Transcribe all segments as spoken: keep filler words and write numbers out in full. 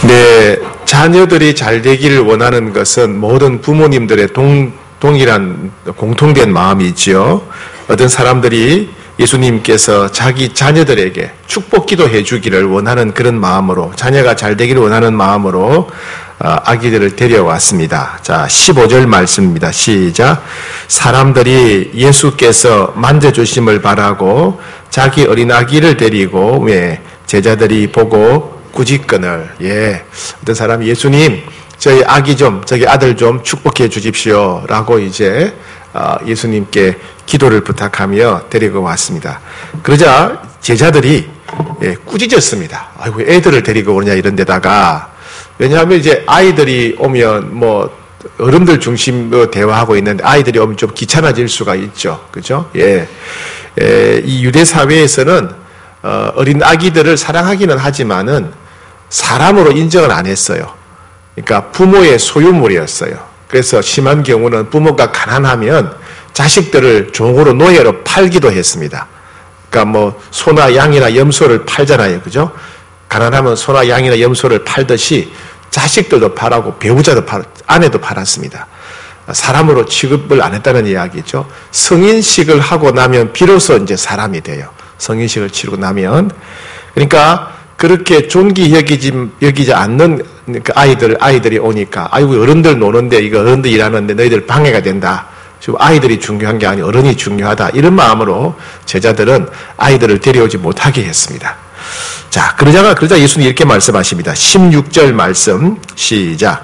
네, 자녀들이 잘 되기를 원하는 것은 모든 부모님들의 동, 동일한 공통된 마음이지요. 어떤 사람들이 예수님께서 자기 자녀들에게 축복 기도해 주기를 원하는 그런 마음으로, 자녀가 잘 되기를 원하는 마음으로 아기들을 데려왔습니다. 자, 십오 절 말씀입니다. 시작. 사람들이 예수께서 만져주심을 바라고 자기 어린 아기를 데리고 왜 제자들이 보고 꾸짖거늘. 예, 어떤 사람이 예수님, 저희 아기 좀, 저기 아들 좀 축복해 주십시오 라고 이제 예수님께 기도를 부탁하며 데리고 왔습니다. 그러자 제자들이 예, 꾸짖었습니다. 아이고, 애들을 데리고 오느냐 이런 데다가. 왜냐하면 이제 아이들이 오면 뭐 어른들 중심으로 대화하고 있는데 아이들이 오면 좀 귀찮아질 수가 있죠. 그죠? 예. 예, 이 유대 사회에서는 어, 어린 아기들을 사랑하기는 하지만은 사람으로 인정을 안 했어요. 그러니까 부모의 소유물이었어요. 그래서 심한 경우는 부모가 가난하면 자식들을 종으로 노예로 팔기도 했습니다. 그러니까 뭐 소나 양이나 염소를 팔잖아요. 그죠? 가난하면 소나 양이나 염소를 팔듯이 자식들도 팔았고 배우자도 팔, 아내도 팔았습니다. 사람으로 취급을 안 했다는 이야기죠. 성인식을 하고 나면 비로소 이제 사람이 돼요. 성인식을 치르고 나면. 그러니까 그렇게 존귀 여기지, 여기지 않는 그 아이들, 아이들이 오니까, 아이고, 어른들 노는데, 이거 어른들 일하는데 너희들 방해가 된다. 지금 아이들이 중요한 게 아니고 어른이 중요하다. 이런 마음으로 제자들은 아이들을 데려오지 못하게 했습니다. 자, 그러자가, 그러자 예수님이 이렇게 말씀하십니다. 십육 절 말씀, 시작.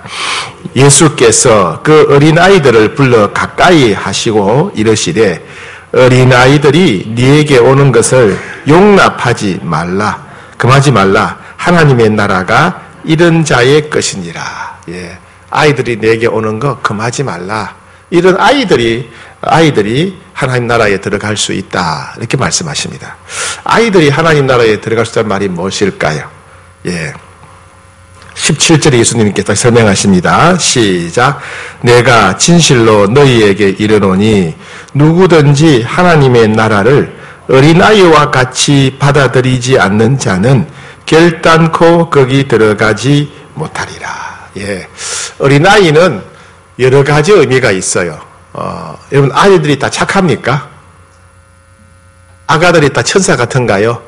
예수께서 그 어린아이들을 불러 가까이 하시고 이르시되, 어린아이들이 네게 오는 것을 용납하지 말라. 금하지 말라. 하나님의 나라가 이런 자의 것이니라. 예. 아이들이 내게 오는 거 금하지 말라. 이런 아이들이, 아이들이 하나님 나라에 들어갈 수 있다. 이렇게 말씀하십니다. 아이들이 하나님 나라에 들어갈 수 있다는 말이 무엇일까요? 예. 십칠 절에 예수님께서 설명하십니다. 시작. 내가 진실로 너희에게 이르노니 누구든지 하나님의 나라를 어린아이와 같이 받아들이지 않는 자는 결단코 거기 들어가지 못하리라. 예. 어린아이는 여러 가지 의미가 있어요. 어, 여러분, 아이들이 다 착합니까? 아가들이 다 천사 같은가요?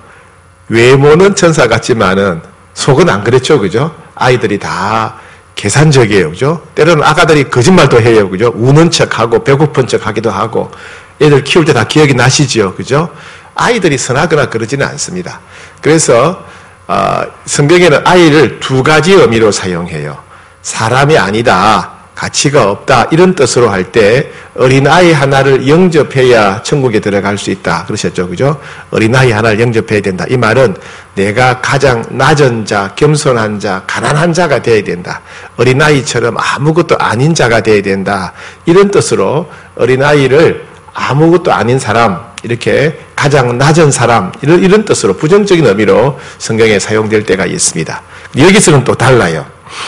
외모는 천사 같지만은 속은 안 그렇죠. 그죠? 아이들이 다 계산적이에요. 그죠? 때로는 아가들이 거짓말도 해요. 그죠? 우는 척하고 배고픈 척 하기도 하고. 애들 키울 때 다 기억이 나시죠. 그죠? 아이들이 선하거나 그러지는 않습니다. 그래서 어, 성경에는 아이를 두 가지 의미로 사용해요. 사람이 아니다, 가치가 없다 이런 뜻으로 할 때 어린아이 하나를 영접해야 천국에 들어갈 수 있다 그러셨죠. 그죠? 어린아이 하나를 영접해야 된다. 이 말은 내가 가장 낮은 자, 겸손한 자, 가난한 자가 되어야 된다. 어린아이처럼 아무것도 아닌 자가 되어야 된다. 이런 뜻으로 어린아이를 아무것도 아닌 사람, 이렇게 가장 낮은 사람, 이런, 이런 뜻으로 부정적인 의미로 성경에 사용될 때가 있습니다. 여기서는 또 달라요.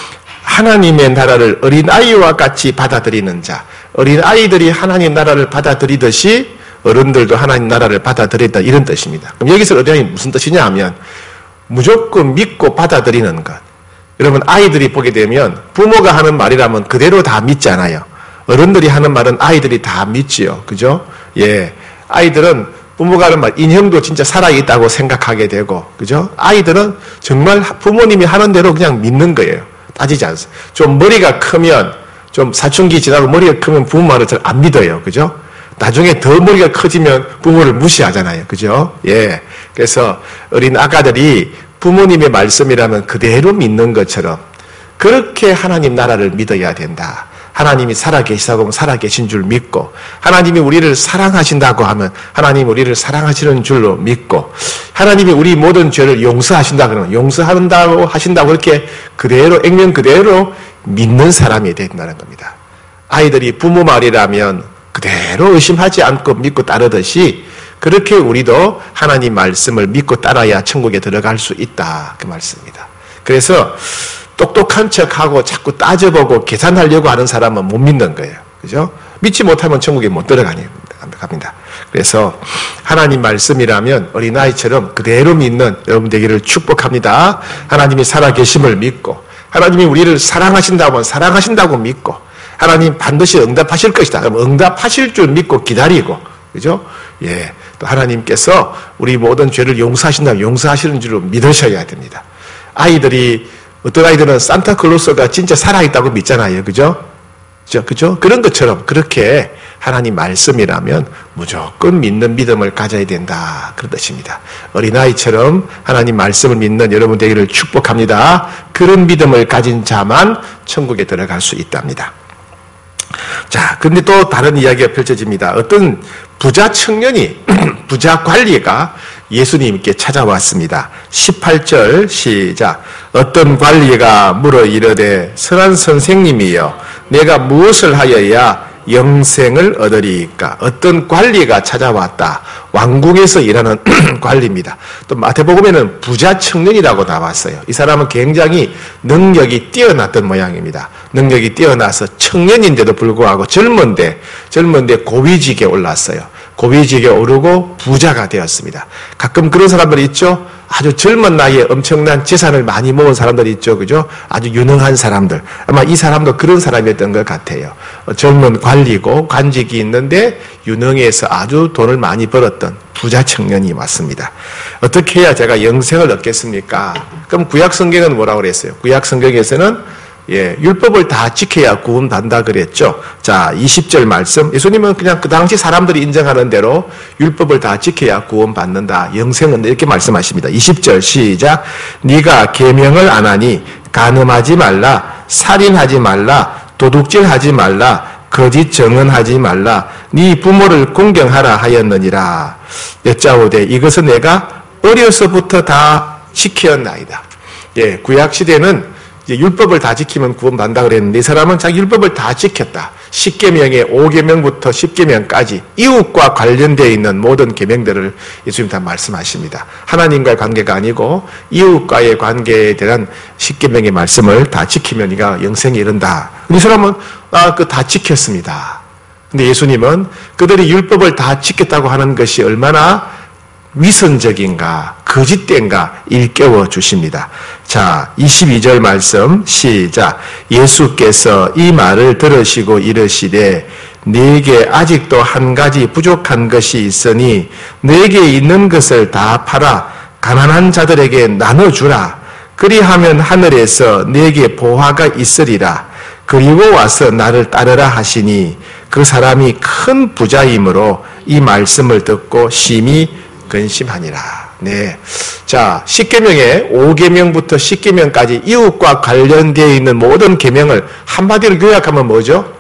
하나님의 나라를 어린아이와 같이 받아들이는 자, 어린아이들이 하나님 나라를 받아들이듯이 어른들도 하나님 나라를 받아들인다, 이런 뜻입니다. 그럼 여기서 어린아이 무슨 뜻이냐 하면 무조건 믿고 받아들이는 것. 여러분, 아이들이 보게 되면 부모가 하는 말이라면 그대로 다 믿잖아요. 어른들이 하는 말은 아이들이 다 믿지요. 그죠? 예. 아이들은 부모가 하는 말, 인형도 진짜 살아있다고 생각하게 되고, 그죠? 아이들은 정말 부모님이 하는 대로 그냥 믿는 거예요. 따지지 않습니다. 좀 머리가 크면, 좀 사춘기 지나고 머리가 크면 부모 말을 잘 안 믿어요. 그죠? 나중에 더 머리가 커지면 부모를 무시하잖아요. 그죠? 예. 그래서 어린 아가들이 부모님의 말씀이라면 그대로 믿는 것처럼 그렇게 하나님 나라를 믿어야 된다. 하나님이 살아계시다고 살아계신 줄 믿고, 하나님이 우리를 사랑하신다고 하면 하나님이 우리를 사랑하시는 줄로 믿고, 하나님이 우리 모든 죄를 용서하신다 그러면 용서한다고 하신다고 그렇게 그대로 액면 그대로 믿는 사람이 된다는 겁니다. 아이들이 부모 말이라면 그대로 의심하지 않고 믿고 따르듯이 그렇게 우리도 하나님 말씀을 믿고 따라야 천국에 들어갈 수 있다 그 말씀입니다. 그래서 똑똑한 척하고 자꾸 따져보고 계산하려고 하는 사람은 못 믿는 거예요. 그죠? 믿지 못하면 천국에 못 들어갑니다. 그래서 하나님 말씀이라면 어린아이처럼 그대로 믿는 여러분 되기를 축복합니다. 하나님이 살아계심을 믿고 하나님이 우리를 사랑하신다면 사랑하신다고 믿고 하나님 반드시 응답하실 것이다. 그럼 응답하실 줄 믿고 기다리고, 그죠? 예. 또 하나님께서 우리 모든 죄를 용서하신다면 용서하시는 줄 믿으셔야 됩니다. 아이들이, 어떤 아이들은 산타클로스가 진짜 살아있다고 믿잖아요. 그죠? 그죠? 그죠? 그런 것처럼 그렇게 하나님 말씀이라면 무조건 믿는 믿음을 가져야 된다. 그런 뜻입니다. 어린아이처럼 하나님 말씀을 믿는 여러분 되기를 축복합니다. 그런 믿음을 가진 자만 천국에 들어갈 수 있답니다. 자, 근데 또 다른 이야기가 펼쳐집니다. 어떤 부자 청년이, 부자 관리가 예수님께 찾아왔습니다. 십팔 절 시작. 어떤 관리가 물어 이르되 선한 선생님이여 내가 무엇을 하여야 영생을 얻으리까? 어떤 관리가 찾아왔다. 왕궁에서 일하는 관리입니다. 또 마태복음에는 부자 청년이라고 나왔어요. 이 사람은 굉장히 능력이 뛰어났던 모양입니다. 능력이 뛰어나서 청년인데도 불구하고 젊은데 젊은데 고위직에 올랐어요. 고위직에 오르고 부자가 되었습니다. 가끔 그런 사람들이 있죠. 아주 젊은 나이에 엄청난 재산을 많이 모은 사람들이 있죠. 그죠? 아주 유능한 사람들. 아마 이 사람도 그런 사람이었던 것 같아요. 젊은 관리고 관직이 있는데 유능해서 아주 돈을 많이 벌었던 부자 청년이 왔습니다. 어떻게 해야 제가 영생을 얻겠습니까? 그럼 구약 성경은 뭐라고 그랬어요? 구약 성경에서는 예, 율법을 다 지켜야 구원받는다 그랬죠. 자, 이십 절 말씀. 예수님은 그냥 그 당시 사람들이 인정하는 대로 율법을 다 지켜야 구원받는다. 영생은 이렇게 말씀하십니다. 이십 절 시작. 네가 계명을 안 하니 간음하지 말라, 살인하지 말라, 도둑질하지 말라, 거짓 증언하지 말라, 네 부모를 공경하라 하였느니라. 여짜오되 이것은 내가 어려서부터 다 지켰나이다. 예, 구약 시대는 이제 율법을 다 지키면 구원받는다 그랬는데 이 사람은 자기 율법을 다 지켰다. 십 계명의 오 계명부터 십 계명까지 이웃과 관련되어 있는 모든 계명들을 예수님 다 말씀하십니다. 하나님과의 관계가 아니고 이웃과의 관계에 대한 십 계명의 말씀을 다 지키면 네가 영생에 이른다. 이 사람은 아, 그 다 지켰습니다. 근데 예수님은 그들이 율법을 다 지켰다고 하는 것이 얼마나 위선적인가 거짓된가 일깨워 주십니다. 자, 이십이 절 말씀 시작. 예수께서 이 말을 들으시고 이르시되 네게 아직도 한 가지 부족한 것이 있으니 네게 있는 것을 다 팔아 가난한 자들에게 나눠주라. 그리하면 하늘에서 네게 보화가 있으리라. 그리고 와서 나를 따르라 하시니 그 사람이 큰 부자이므로 이 말씀을 듣고 심히 근심하니라. 네. 자, 십 계명의 오 계명부터 십 계명까지 이웃과 관련되어 있는 모든 계명을 한마디로 요약하면 뭐죠?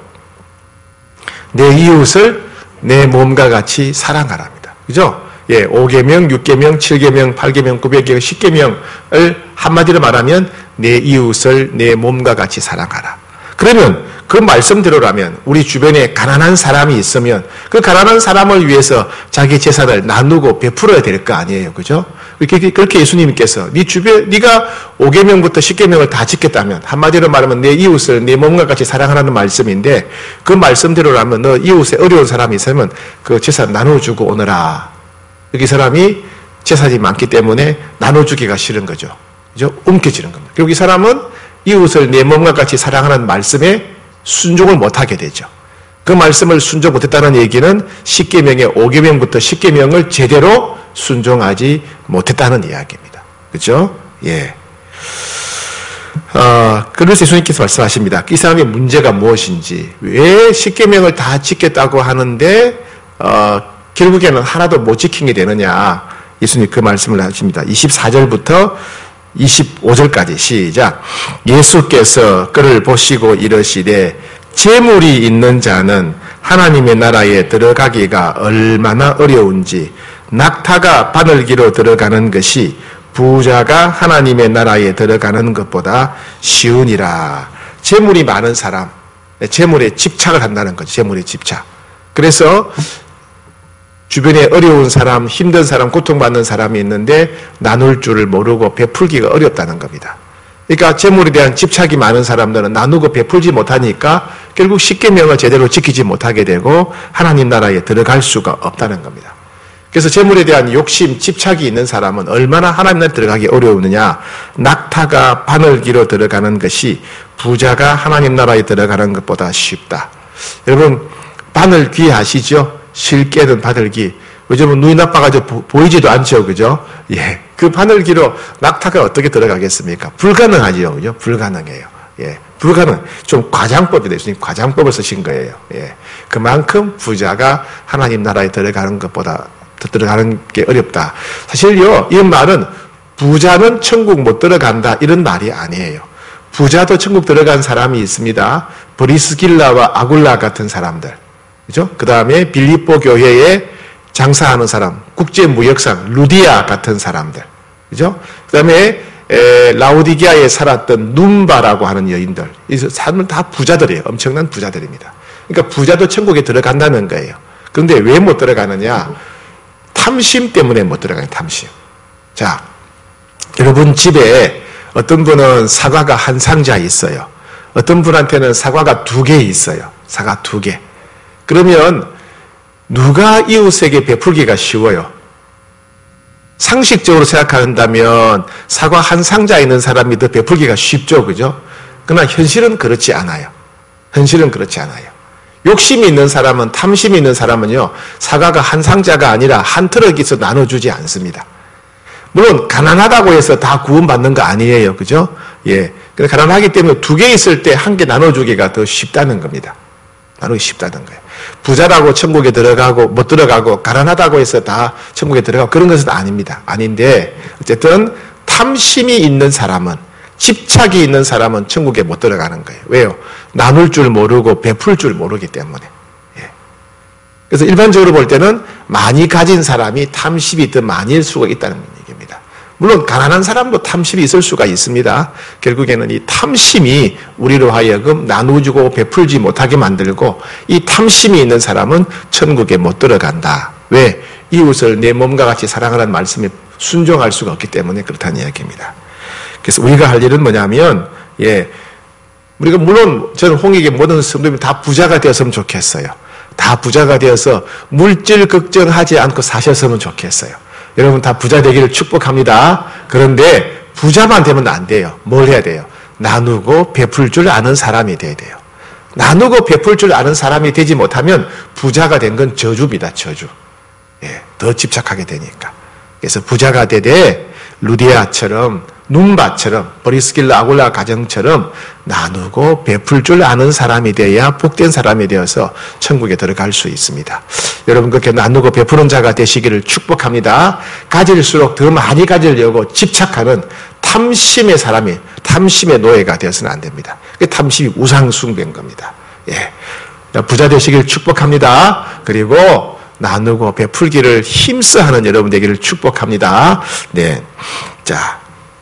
내 이웃을 내 몸과 같이 사랑하랍니다. 그죠? 예, 오 계명, 육 계명, 칠 계명, 팔 계명, 구 계명, 십 계명을 한마디로 말하면 내 이웃을 내 몸과 같이 사랑하라. 그러면 그 말씀대로라면 우리 주변에 가난한 사람이 있으면 그 가난한 사람을 위해서 자기 재산을 나누고 베풀어야 될 거 아니에요. 그죠? 그렇게, 그렇게 예수님께서 네 주변, 네가 오 계명부터 십 계명을 다 지켰다면 한마디로 말하면 내 이웃을 내 몸과 같이 사랑하라는 말씀인데 그 말씀대로라면 너 이웃에 어려운 사람이 있으면 그 재산 나눠주고 오너라. 여기 사람이 재산이 많기 때문에 나눠주기가 싫은 거죠. 그죠? 움켜쥐는 겁니다. 그리고 이 사람은 이웃을 내 몸과 같이 사랑하는 말씀에 순종을 못하게 되죠. 그 말씀을 순종 못했다는 얘기는 십 계명의 오 계명부터 십 계명을 제대로 순종하지 못했다는 이야기입니다. 그렇죠? 예. 어, 그래서 예수님께서 말씀하십니다. 이 사람의 문제가 무엇인지, 왜 십 계명을 다 지켰다고 하는데 어, 결국에는 하나도 못 지킨 게 되느냐. 예수님 그 말씀을 하십니다. 이십사 절부터 이십오 절까지 시작. 예수께서 그를 보시고 이르시되 재물이 있는 자는 하나님의 나라에 들어가기가 얼마나 어려운지 낙타가 바늘기로 들어가는 것이 부자가 하나님의 나라에 들어가는 것보다 쉬우니라. 재물이 많은 사람, 재물에 집착을 한다는 거죠. 재물에 집착. 그래서 주변에 어려운 사람, 힘든 사람, 고통받는 사람이 있는데 나눌 줄을 모르고 베풀기가 어렵다는 겁니다. 그러니까 재물에 대한 집착이 많은 사람들은 나누고 베풀지 못하니까 결국 십 계명을 제대로 지키지 못하게 되고 하나님 나라에 들어갈 수가 없다는 겁니다. 그래서 재물에 대한 욕심, 집착이 있는 사람은 얼마나 하나님 나라에 들어가기 어려우느냐. 낙타가 바늘기로 들어가는 것이 부자가 하나님 나라에 들어가는 것보다 쉽다. 여러분 바늘귀 아시죠? 실개는 바늘귀. 요즘은 눈이 나빠가지고 보이지도 않죠, 그죠? 예, 그 바늘귀로 낙타가 어떻게 들어가겠습니까? 불가능하지요, 그죠? 불가능해요. 예, 불가능. 좀 과장법이다. 예수님 과장법을 쓰신 거예요. 예, 그만큼 부자가 하나님 나라에 들어가는 것보다 더 들어가는 게 어렵다. 사실요, 이 말은 부자는 천국 못 들어간다 이런 말이 아니에요. 부자도 천국 들어간 사람이 있습니다. 브리스길라와 아굴라 같은 사람들, 그죠? 그 다음에 빌립보 교회에 장사하는 사람, 국제무역상 루디아 같은 사람들, 그죠? 그 다음에 라오디게아에 살았던 num바라고 하는 여인들, 이 사람은 다 부자들이에요. 엄청난 부자들입니다. 그러니까 부자도 천국에 들어간다는 거예요. 그런데 왜 못 들어가느냐? 탐심 때문에 못 들어가요. 탐심. 자, 여러분 집에 어떤 분은 사과가 한 상자 있어요. 어떤 분한테는 사과가 두 개 있어요. 사과 두 개. 그러면 누가 이웃에게 베풀기가 쉬워요? 상식적으로 생각한다면 사과 한 상자 있는 사람이 더 베풀기가 쉽죠, 그죠? 그러나 현실은 그렇지 않아요. 현실은 그렇지 않아요. 욕심이 있는 사람은, 탐심이 있는 사람은요, 사과가 한 상자가 아니라 한 트럭에서 나눠주지 않습니다. 물론 가난하다고 해서 다 구원받는 거 아니에요, 그죠? 예, 가난하기 때문에 두 개 있을 때 한 개 나눠주기가 더 쉽다는 겁니다. 나누기 쉽다는 거예요. 부자라고 천국에 들어가고 못 들어가고 가난하다고 해서 다 천국에 들어가고 그런 것은 아닙니다. 아닌데 어쨌든 탐심이 있는 사람은, 집착이 있는 사람은 천국에 못 들어가는 거예요. 왜요? 나눌 줄 모르고 베풀 줄 모르기 때문에. 예. 그래서 일반적으로 볼 때는 많이 가진 사람이 탐심이 더 많을 수가 있다는 얘기입니다. 물론 가난한 사람도 탐심이 있을 수가 있습니다. 결국에는 이 탐심이 우리로 하여금 나누고 베풀지 못하게 만들고, 이 탐심이 있는 사람은 천국에 못 들어간다. 왜? 이웃을 내 몸과 같이 사랑하라는 말씀에 순종할 수가 없기 때문에 그렇다는 이야기입니다. 그래서 우리가 할 일은 뭐냐면, 예, 우리가 물론 저는 홍익의 모든 성도님이 다 부자가 되었으면 좋겠어요. 다 부자가 되어서 물질 걱정하지 않고 사셨으면 좋겠어요. 여러분 다 부자 되기를 축복합니다. 그런데 부자만 되면 안 돼요. 뭘 해야 돼요? 나누고 베풀 줄 아는 사람이 돼야 돼요. 나누고 베풀 줄 아는 사람이 되지 못하면 부자가 된 건 저주입니다. 저주. 예, 더 집착하게 되니까. 그래서 부자가 되되 루디아처럼, num바처럼, 브리스길라 아굴라 가정처럼 나누고 베풀 줄 아는 사람이 되어야 복된 사람이 되어서 천국에 들어갈 수 있습니다. 여러분 그렇게 나누고 베푸는 자가 되시기를 축복합니다. 가질수록 더 많이 가지려고 집착하는 탐심의 사람이, 탐심의 노예가 되어서는 안 됩니다. 탐심이 우상숭배인 겁니다. 예, 부자 되시기를 축복합니다. 그리고 나누고 베풀기를 힘써하는 여러분 되기를 축복합니다. 네, 자,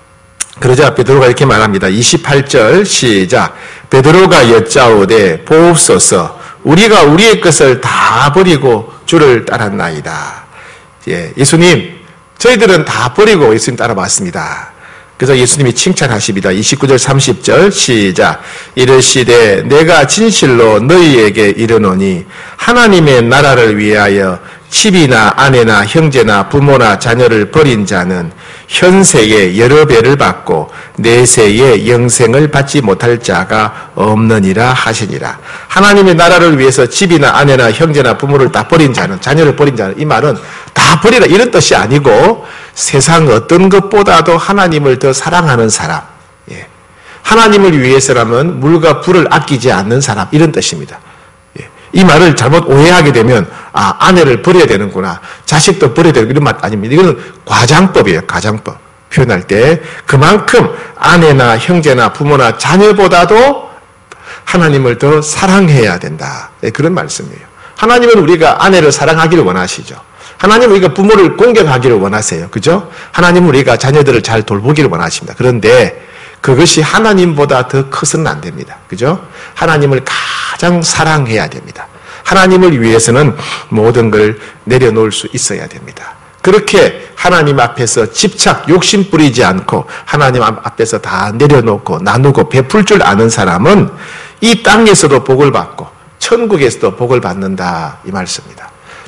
그러자 베드로가 이렇게 말합니다. 이십팔 절 시작. 베드로가 여짜오되 보옵소서, 우리가 우리의 것을 다 버리고 주를 따랐나이다. 예, 예수님, 저희들은 다 버리고 예수님 따라왔습니다. 그래서 예수님이 칭찬하십니다. 이십구 절 삼십 절 시작. 이르시되 내가 진실로 너희에게 이르노니 하나님의 나라를 위하여 집이나 아내나 형제나 부모나 자녀를 버린 자는 현세에 여러 배를 받고 내세에 영생을 받지 못할 자가 없느니라 하시니라. 하나님의 나라를 위해서 집이나 아내나 형제나 부모를 다 버린 자는, 자녀를 버린 자는, 이 말은 다 버리라 이런 뜻이 아니고 세상 어떤 것보다도 하나님을 더 사랑하는 사람, 예, 하나님을 위해서라면 물과 불을 아끼지 않는 사람, 이런 뜻입니다. 이 말을 잘못 오해하게 되면 아, 아내를 버려야 되는구나, 자식도 버려야 되는 이런 말 아닙니다. 이거는 과장법이에요. 과장법. 표현할 때 그만큼 아내나 형제나 부모나 자녀보다도 하나님을 더 사랑해야 된다. 네, 그런 말씀이에요. 하나님은 우리가 아내를 사랑하기를 원하시죠. 하나님은 우리가 부모를 공경하기를 원하세요. 그죠? 하나님은 우리가 자녀들을 잘 돌보기를 원하십니다. 그런데 그것이 하나님보다 더 커서는 안 됩니다. 그죠? 하나님을 가장 사랑해야 됩니다. 하나님을 위해서는 모든 걸 내려놓을 수 있어야 됩니다. 그렇게 하나님 앞에서 집착, 욕심 뿌리지 않고 하나님 앞에서 다 내려놓고 나누고 베풀 줄 아는 사람은 이 땅에서도 복을 받고 천국에서도 복을 받는다, 이 말씀입니다.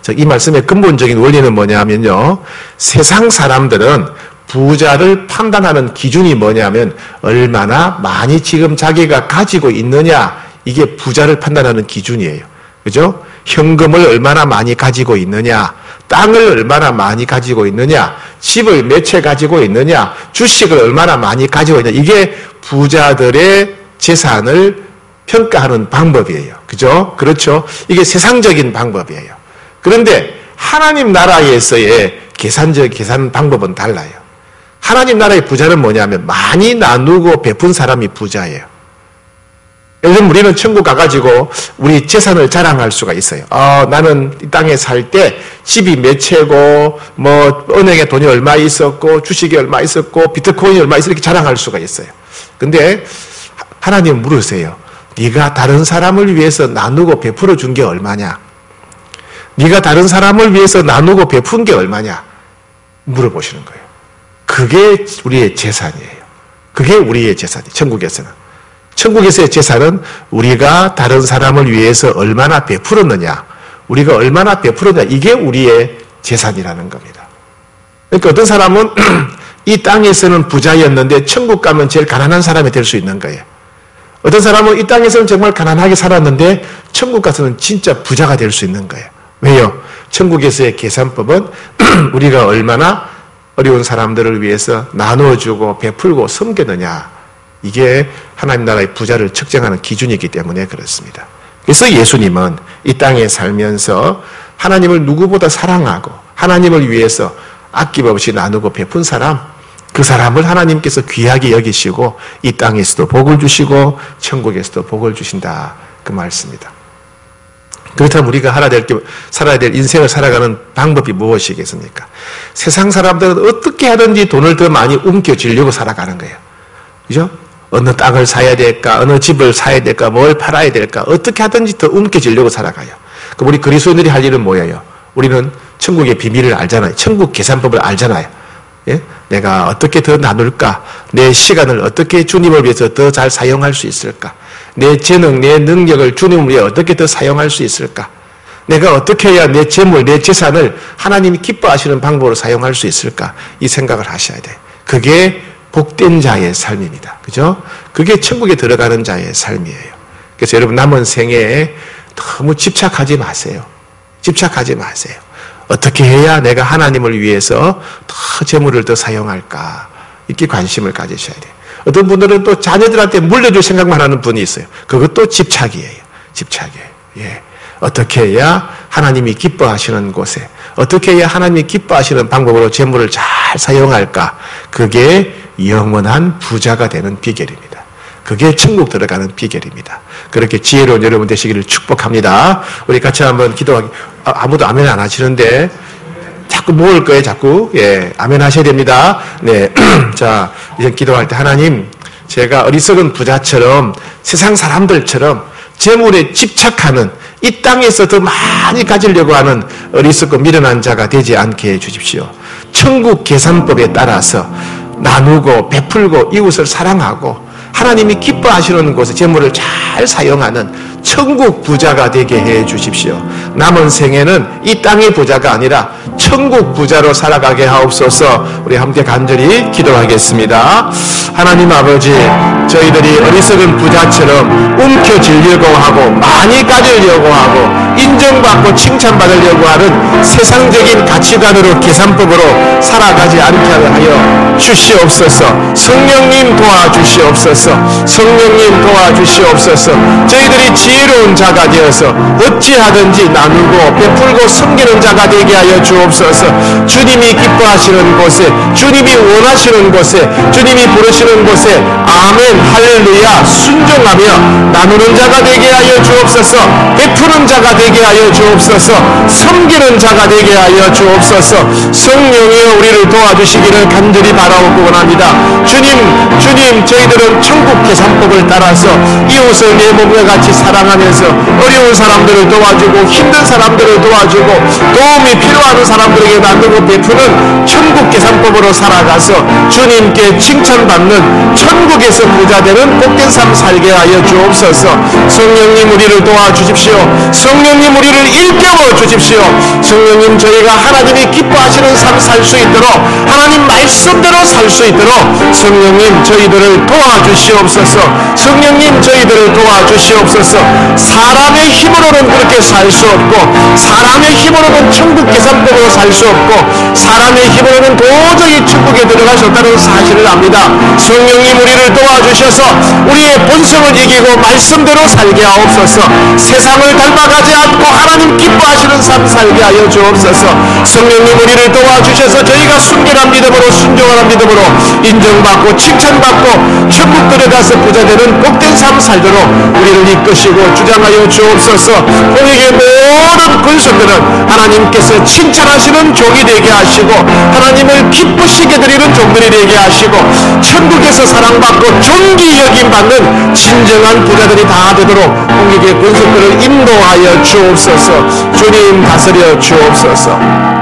즉 이 말씀의 근본적인 원리는 뭐냐면요. 세상 사람들은 부자를 판단하는 기준이 뭐냐면 얼마나 많이 지금 자기가 가지고 있느냐, 이게 부자를 판단하는 기준이에요. 그죠? 현금을 얼마나 많이 가지고 있느냐, 땅을 얼마나 많이 가지고 있느냐, 집을 몇 채 가지고 있느냐, 주식을 얼마나 많이 가지고 있느냐, 이게 부자들의 재산을 평가하는 방법이에요. 그죠? 그렇죠? 이게 세상적인 방법이에요. 그런데 하나님 나라에서의 계산적 계산 방법은 달라요. 하나님 나라의 부자는 뭐냐면 많이 나누고 베푼 사람이 부자예요. 예를 들면 우리는 천국 가가지고 우리 재산을 자랑할 수가 있어요. 어, 나는 이 땅에 살 때 집이 몇 채고, 뭐, 은행에 돈이 얼마 있었고, 주식이 얼마 있었고, 비트코인이 얼마 있었고, 이렇게 자랑할 수가 있어요. 근데 하나님 물으세요. 네가 다른 사람을 위해서 나누고 베풀어 준 게 얼마냐? 네가 다른 사람을 위해서 나누고 베푼 게 얼마냐? 물어보시는 거예요. 그게 우리의 재산이에요. 그게 우리의 재산이에요. 천국에서는. 천국에서의 재산은 우리가 다른 사람을 위해서 얼마나 베풀었느냐, 우리가 얼마나 베풀었느냐, 이게 우리의 재산이라는 겁니다. 그러니까 어떤 사람은 이 땅에서는 부자였는데 천국 가면 제일 가난한 사람이 될 수 있는 거예요. 어떤 사람은 이 땅에서는 정말 가난하게 살았는데 천국 가서는 진짜 부자가 될 수 있는 거예요. 왜요? 천국에서의 계산법은 우리가 얼마나 어려운 사람들을 위해서 나누어주고 베풀고 섬겼느냐, 이게 하나님 나라의 부자를 측정하는 기준이기 때문에 그렇습니다. 그래서 예수님은 이 땅에 살면서 하나님을 누구보다 사랑하고 하나님을 위해서 아낌없이 나누고 베푼 사람, 그 사람을 하나님께서 귀하게 여기시고 이 땅에서도 복을 주시고 천국에서도 복을 주신다, 그 말씀입니다. 그렇다면 우리가 살아야 될, 살아야 될 인생을 살아가는 방법이 무엇이겠습니까? 세상 사람들은 어떻게 하든지 돈을 더 많이 움켜쥐려고 살아가는 거예요. 그죠? 어느 땅을 사야 될까, 어느 집을 사야 될까, 뭘 팔아야 될까, 어떻게 하든지 더 움켜쥐려고 살아가요. 그럼 우리 그리스도인들이 할 일은 뭐예요? 우리는 천국의 비밀을 알잖아요. 천국 계산법을 알잖아요. 예? 내가 어떻게 더 나눌까? 내 시간을 어떻게 주님을 위해서 더 잘 사용할 수 있을까? 내 재능, 내 능력을 주님을 위해 어떻게 더 사용할 수 있을까? 내가 어떻게 해야 내 재물, 내 재산을 하나님이 기뻐하시는 방법으로 사용할 수 있을까? 이 생각을 하셔야 돼요. 그게 복된 자의 삶입니다. 그죠? 그게 천국에 들어가는 자의 삶이에요. 그래서 여러분 남은 생애에 너무 집착하지 마세요. 집착하지 마세요. 어떻게 해야 내가 하나님을 위해서 더 재물을 더 사용할까? 이렇게 관심을 가지셔야 돼요. 어떤 분들은 또 자녀들한테 물려줄 생각만 하는 분이 있어요. 그것도 집착이에요. 집착이에요. 예. 어떻게 해야 하나님이 기뻐하시는 곳에, 어떻게 해야 하나님이 기뻐하시는 방법으로 재물을 잘 사용할까? 그게 영원한 부자가 되는 비결입니다. 그게 천국 들어가는 비결입니다. 그렇게 지혜로운 여러분 되시기를 축복합니다. 우리 같이 한번 기도하기. 아, 아무도 아멘 안 하시는데 자꾸 모을 거예요. 자꾸. 예, 아멘 하셔야 됩니다. 네, 자 이제 기도할 때 하나님, 제가 어리석은 부자처럼 세상 사람들처럼 재물에 집착하는, 이 땅에서 더 많이 가지려고 하는 어리석고 미련한 자가 되지 않게 해주십시오. 천국 계산법에 따라서 나누고 베풀고 이웃을 사랑하고 하나님이 기뻐하시는 곳에 재물을 잘 사용하는 천국 부자가 되게 해 주십시오. 남은 생에는 이 땅의 부자가 아니라 천국 부자로 살아가게 하옵소서. 우리 함께 간절히 기도하겠습니다. 하나님 아버지, 저희들이 어리석은 부자처럼 움켜쥐려고 하고 많이 가지려고 하고 인정받고 칭찬받으려고 하는 세상적인 가치관으로 계산법으로 살아가지 않게 하여 주시옵소서. 성령님 도와주시옵소서. 성령님 도와주시옵소서. 저희들이 지혜로운 자가 되어서 어찌하든지 나누고 베풀고 섬기는 자가 되게 하여 주옵소서. 주님이 기뻐하시는 곳에, 주님이 원하시는 곳에, 주님이 부르시는 곳에 아멘 할렐루야 순종하며 나누는 자가 되게 하여 주옵소서. 베푸는 자가 되게 하여 주옵소서. 섬기는 자가 되게 하여 주옵소서. 성령이여 우리를 도와주시기를 간절히 바라옵고 원합니다. 주님, 주님, 저희들은 천국 계산법을 따라서 이웃을 내 몸과 같이 살아 사랑하면서 어려운 사람들을 도와주고 힘든 사람들을 도와주고 도움이 필요한 사람들에게 나누고 베푸는 천국 계산법으로 살아가서 주님께 칭찬받는 천국에서 부자되는 복된 삶 살게 하여 주옵소서. 성령님 우리를 도와주십시오. 성령님 우리를 일깨워 주십시오. 성령님 저희가 하나님이 기뻐하시는 삶 살 수 있도록 하나님 말씀대로 살 수 있도록 성령님 저희들을 도와주시옵소서. 성령님 저희들을 도와주시옵소서. 사람의 힘으로는 그렇게 살 수 없고 사람의 힘으로는 천국 계산법으로 살 수 없고 사람의 힘으로는 도저히 천국에 들어갈 수 없다는 사실을 압니다. 성령님 우리를 도와주셔서 우리의 본성을 이기고 말씀대로 살게 하옵소서. 세상을 닮아가지 않고 하나님 기뻐하시는 삶 살게 하여 주옵소서. 성령님 우리를 도와주셔서 저희가 순결한 믿음으로 순종한 믿음으로 인정받고 칭찬받고 천국 들어가서 부자되는 복된 삶 살도록 우리를 이끄시고 주장하여 주옵소서. 우리에게 모든 권속들은 하나님께서 칭찬하시는 종이 되게 하시고 하나님을 기쁘시게 드리는 종들이 되게 하시고 천국에서 사랑받고 존귀 여김받는 진정한 부자들이 다 되도록 우리에게 권속들을 인도하여 주옵소서. 주님 다스려 주옵소서.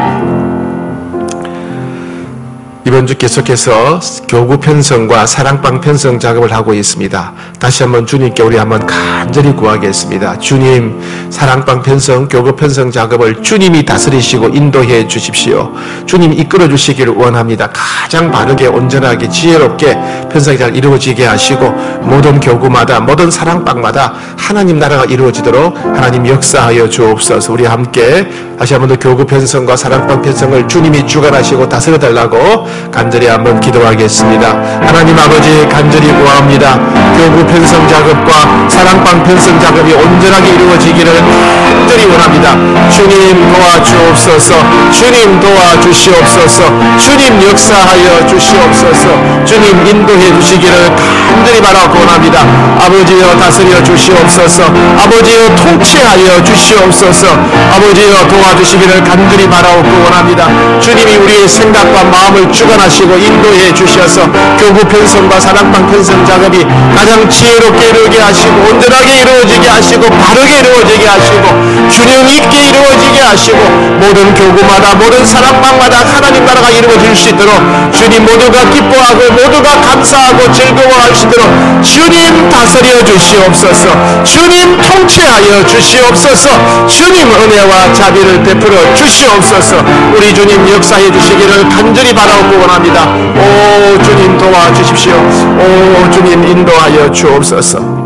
이번 주 계속해서 교구 편성과 사랑방 편성 작업을 하고 있습니다. 다시 한번 주님께 우리 한번 간절히 구하겠습니다. 주님, 사랑방 편성, 교구 편성 작업을 주님이 다스리시고 인도해 주십시오. 주님 이끌어 주시기를 원합니다. 가장 바르게 온전하게 지혜롭게 편성이 잘 이루어지게 하시고 모든 교구마다 모든 사랑방마다 하나님 나라가 이루어지도록 하나님 역사하여 주옵소서. 우리 함께 다시 한번 더 교구 편성과 사랑방 편성을 주님이 주관하시고 다스려 달라고 간절히 한번 기도하겠습니다. 하나님 아버지 간절히 구합니다. 교구 편성 작업과 사랑방 편성 작업이 온전하게 이루어지기를 간절히 원합니다. 주님 도와주옵소서. 주님 도와주시옵소서. 주님 역사하여 주시옵소서. 주님 인도해 주시기를 간절히 바라고 원합니다. 아버지여 다스려 주시옵소서. 아버지여 통치하여 주시옵소서. 아버지여 도와주시기를 간절히 바라고 원합니다. 주님이 우리의 생각과 마음을 주관하시고 인도해 주셔서 교구 편성과 사랑방 편성 작업이 가장 지혜롭게 이루어지게 하시고 온전하게 이루어지게 하시고 바르게 이루어지게 하시고 균형 있게 이루어지게 하시고 모든 교구마다 모든 사랑방마다 하나님 나라가 이루어질 수 있도록 주님 모두가 기뻐하고 모두가 감사하고 즐거워할 수 있도록 주님 다스려 주시옵소서. 주님 통치하여 주시옵소서. 주님 은혜와 자비를 베풀어 주시옵소서. 우리 주님 역사해 주시기를 간절히 바라고 원합니다. 오 주님 도와주십시오. 오 주님 인도하여 주옵소서.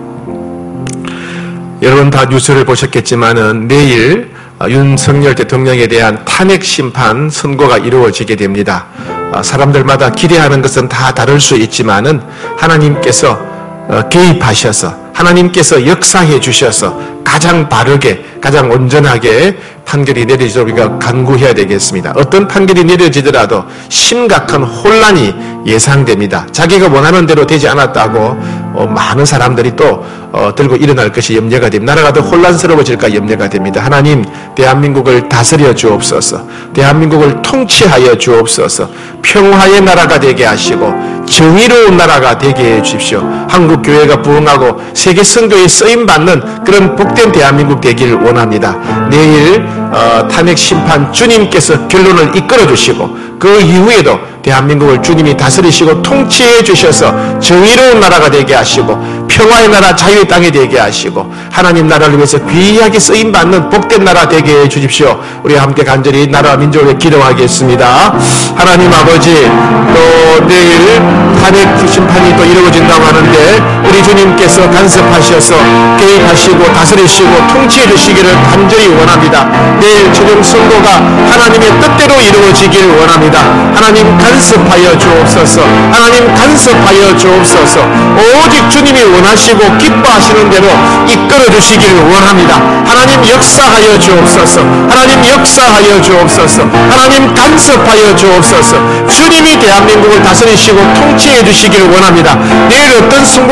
여러분 다 뉴스를 보셨겠지만은 내일 윤석열 대통령에 대한 탄핵 심판 선고가 이루어지게 됩니다. 사람들마다 기대하는 것은 다 다를 수 있지만은 하나님께서 개입하셔서 하나님께서 역사해 주셔서 가장 바르게 가장 온전하게 판결이 내려지도록 우리가 간구해야 되겠습니다. 어떤 판결이 내려지더라도 심각한 혼란이 예상됩니다. 자기가 원하는 대로 되지 않았다고 어, 많은 사람들이 또 어, 들고 일어날 것이 염려가 됩니다. 나라가 더 혼란스러워질까 염려가 됩니다. 하나님 대한민국을 다스려 주옵소서. 대한민국을 통치하여 주옵소서. 평화의 나라가 되게 하시고 정의로운 나라가 되게 해 주십시오. 한국 교회가 부흥하고 세계 선교에 쓰임받는 그런 복된 대한민국 되기를 원합니다. 내일 어, 탄핵 심판 주님께서 결론을 이끌어 주시고 그 이후에도 대한민국을 주님이 다스리시고 통치해 주셔서 정의로운 나라가 되게 하시고 평화의 나라 자유의 땅이 되게 하시고 하나님 나라를 위해서 귀하게 쓰임받는 복된 나라 되게 해 주십시오. 우리 함께 간절히 나라와 민족을 위해 기도하겠습니다. 하나님 아버지 또 내일 탄핵 심판이 또 이루어진다고 하는데 우리 주님께서 간섭하셔서 개입하시고 다스리시고 통치해 주시기를 간절히 원합니다. 내일 최종 선고가 하나님의 뜻대로 이루어지길 원합니다. 하나님 간섭하여 주옵소서. 하나님 간섭하여 주옵소서. 오직 주님이 원하시고 기뻐하시는 대로 이끌어 주시기를 원합니다. 하나님 역사하여 주옵소서. 하나님 역사하여 주옵소서. 하나님 간섭하여 주옵소서. 주님이 대한민국을 다스리시고 통치해 주시기를 원합니다. 내일 어떤 선고가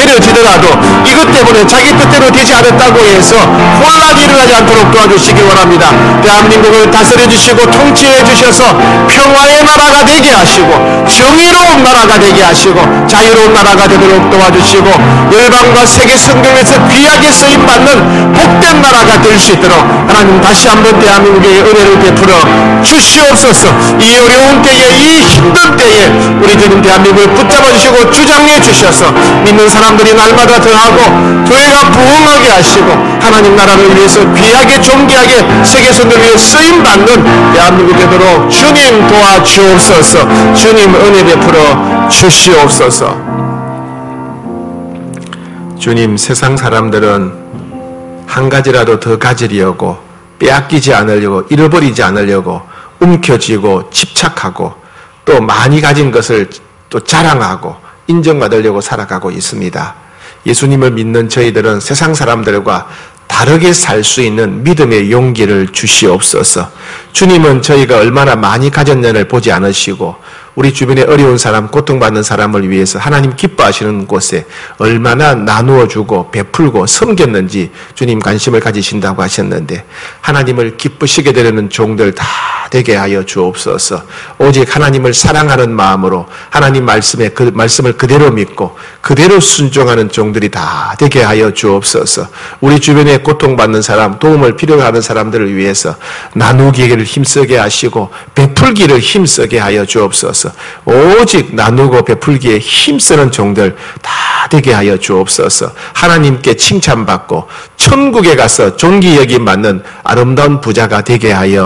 내려지더라도 이것 때문에 자기 뜻대로 되지 않았다고 해서 혼란이 일어나지 않도록 도와주시기 원합니다. 대한민국을 다스려 주시고 통치해 주셔서 평화의 나라가 되게 하시고 정의로운 나라가 되게 하시고 자유로운 나라가 되도록 도와주시고 열방과 세계 성경에서 귀하게 쓰임받는 복된 나라가 될 수 있도록 하나님 다시 한번 대한민국에 은혜를 베풀어 주시옵소서. 이 어려운 때에, 이 힘든 때에 우리 주님 대한민국을 붙잡아 주시고 주장해 주셔서 믿는 사람들이 날마다 더하고 교회가 부흥하게 하시고 하나님 나라를 위해서 귀하게 존귀하게 세계선을 위해 쓰임받는 대한민국 되도록 주님 도와주옵소서. 주님 은혜 베풀어 주시옵소서. 주님, 세상 사람들은 한 가지라도 더 가지려고, 빼앗기지 않으려고, 잃어버리지 않으려고 움켜쥐고 집착하고 또 많이 가진 것을 또 자랑하고 인정받으려고 살아가고 있습니다. 예수님을 믿는 저희들은 세상 사람들과 다르게 살 수 있는 믿음의 용기를 주시옵소서. 주님은 저희가 얼마나 많이 가졌냐를 보지 않으시고 우리 주변에 어려운 사람, 고통받는 사람을 위해서 하나님 기뻐하시는 곳에 얼마나 나누어 주고 베풀고 섬겼는지 주님 관심을 가지신다고 하셨는데 하나님을 기쁘시게 되려는 종들 다 되게 하여 주옵소서. 오직 하나님을 사랑하는 마음으로 하나님 말씀에 그 말씀을 그대로 믿고 그대로 순종하는 종들이 다 되게 하여 주옵소서. 우리 주변에 고통받는 사람, 도움을 필요로 하는 사람들을 위해서 나누기를 힘쓰게 하시고 베풀기를 힘쓰게 하여 주옵소서. 오직 나누고 베풀기에 힘쓰는 종들 다 되게 하여 주옵소서. 하나님께 칭찬받고 천국에 가서 존귀 여김 받는 아름다운 부자가 되게 하여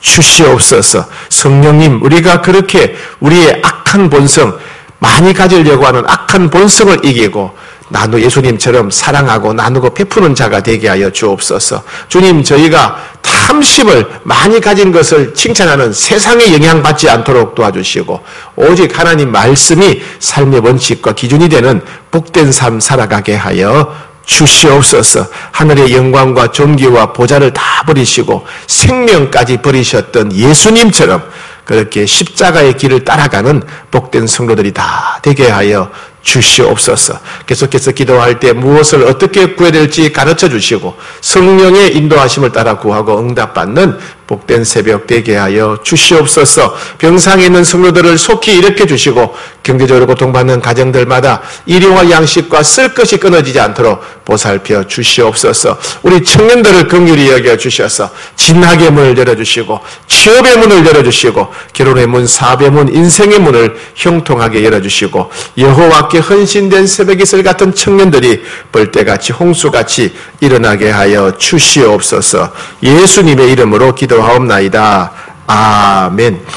주시옵소서. 성령님, 우리가 그렇게 우리의 악한 본성, 많이 가지려고 하는 악한 본성을 이기고 나누 예수님처럼 사랑하고 나누고 베푸는 자가 되게 하여 주옵소서. 주님, 저희가 탐심을 많이 가진 것을 칭찬하는 세상에 영향받지 않도록 도와주시고 오직 하나님 말씀이 삶의 원칙과 기준이 되는 복된 삶 살아가게 하여 주시옵소서. 하늘의 영광과 존귀와 보좌를 다 버리시고 생명까지 버리셨던 예수님처럼 그렇게 십자가의 길을 따라가는 복된 성도들이 다 되게 하여 주시옵소서. 계속해서 기도할 때 무엇을 어떻게 구해야 될지 가르쳐 주시고 성령의 인도하심을 따라 구하고 응답받는 복된 새벽 되게 하여 주시옵소서. 병상에 있는 성도들을 속히 일으켜 주시고 경제적으로 고통받는 가정들마다 일용할 양식과 쓸 것이 끊어지지 않도록 보살펴 주시옵소서. 우리 청년들을 긍휼히 여겨 주셔서 진학의 문을 열어주시고 취업의 문을 열어주시고 결혼의 문, 사업의 문, 인생의 문을 형통하게 열어주시고 여호와께 헌신된 새벽 이슬 같은 청년들이 벌떼같이 홍수같이 일어나게 하여 주시옵소서. 예수님의 이름으로 기도하옵나이다. 아멘.